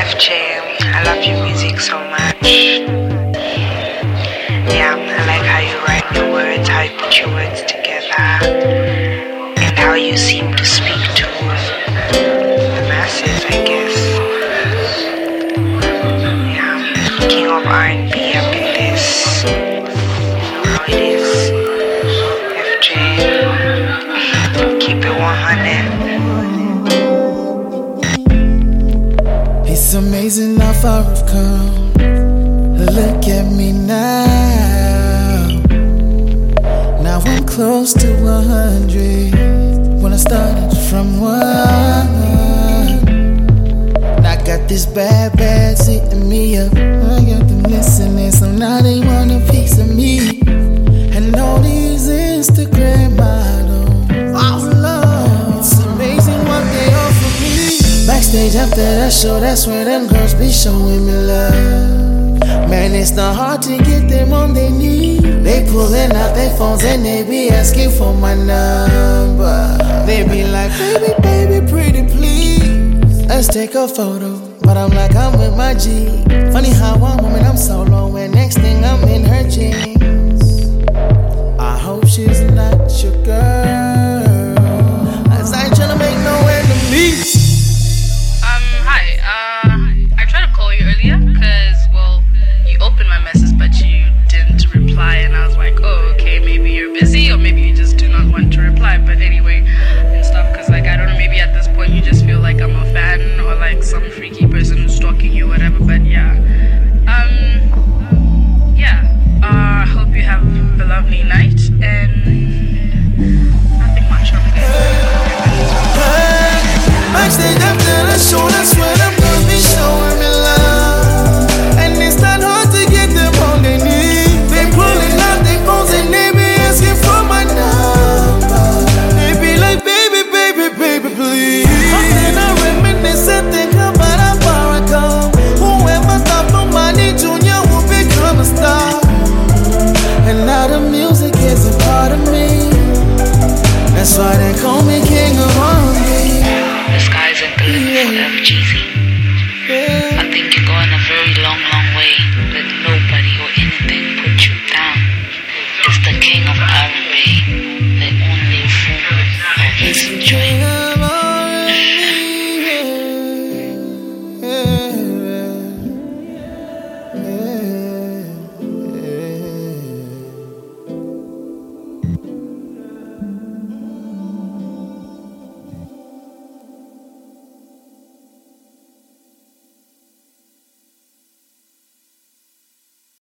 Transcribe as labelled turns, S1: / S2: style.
S1: FJ, I love your music so much. Yeah, I like how you write your words, how you put your words together, and how you seem to speak to the masses, I guess. Yeah, king of R&B up in this. You know how it is. FJ, keep it 100.
S2: It's amazing how far I've come. Look at me now. Now I'm close to 100. When I started from 1, I got this bad sitting me up. I got them listening, so now they want a piece of me. And all these Instagram models, oh Lord, it's amazing what they offer me. Backstage after that show, that's where them girls be showing me love. Man, it's not hard to get them on their knees. They pulling out their phones and they be asking for my number. They be like, baby, pretty please, let's take a photo. But I'm like, I'm with my G. Funny how one moment I'm solo and next thing I'm in her jeans. I hope she's not your girl, as I ain't tryna make no enemies.
S3: I tried to call you earlier because, well, you opened my message but you didn't reply, and I was like, oh, okay, maybe you're busy or maybe you just do not want to reply. But anyway, and stuff, because like, I don't know, maybe at this point you just feel like I'm a fan or like some freaky person who's stalking you, whatever. But yeah, I hope you have a lovely night and nothing much from
S2: Backstage after the show, that's where them girls be showing me love. And it's not hard to get them on their knees. They pulling out their phones and they be asking for my number. They be like, baby, please. How can I reminisce and think about how far I come? Whoever thought Nobody Junior would become a star? And now the music is a part of me. That's why they call me king of R&B.
S1: The sky's a blue for FGZ.